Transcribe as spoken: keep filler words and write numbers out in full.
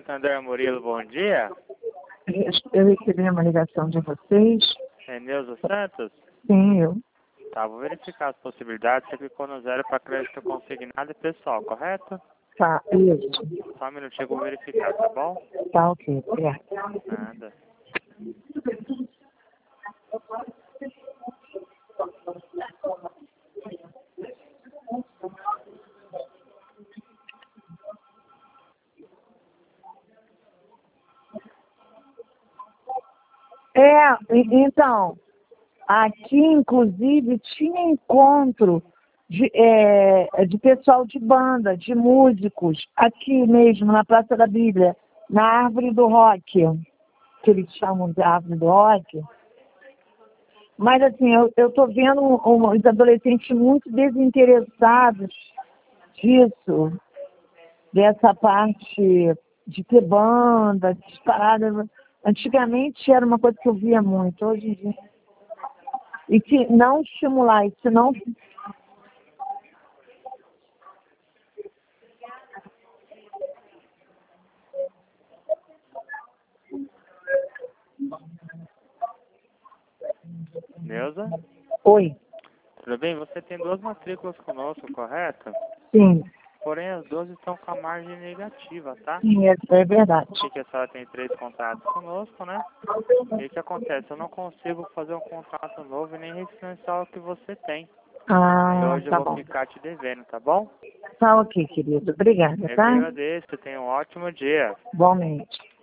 Santander Murilo, bom dia. Eu recebi uma ligação de vocês. É Neuza Santos? Sim, eu. Tá, vou verificar as possibilidades. Você clicou no zero para crédito consignado e pessoal, correto? Tá, isso. Só um minutinho que eu vou verificar, tá bom? Tá, ok. Obrigada. Nada. É, e- então, aqui, inclusive, tinha encontro de, é, de pessoal de banda, de músicos, aqui mesmo, na Praça da Bíblia, na Árvore do Rock, que eles chamam de Árvore do Rock. Mas, assim, eu estou vendo um, um, os adolescentes muito desinteressados disso, dessa parte de ter banda, de paradas. Antigamente era uma coisa que eu via muito, hoje em dia. E que não estimular, isso não. Neuza? Oi. Tudo bem? Você tem duas matrículas conosco, correto? Sim, Porém, as duas estão com a margem negativa, tá? sim, é, é verdade. Porque a senhora tem três contratos conosco, né? E o que acontece? Eu não consigo fazer um contrato novo e nem refinanciar o que você tem. E Ah, hoje eu tá vou bom. ficar te devendo, tá bom? Tá ok, querido. Obrigada, Eu que tá? agradeço. Tenha um ótimo dia. Igualmente.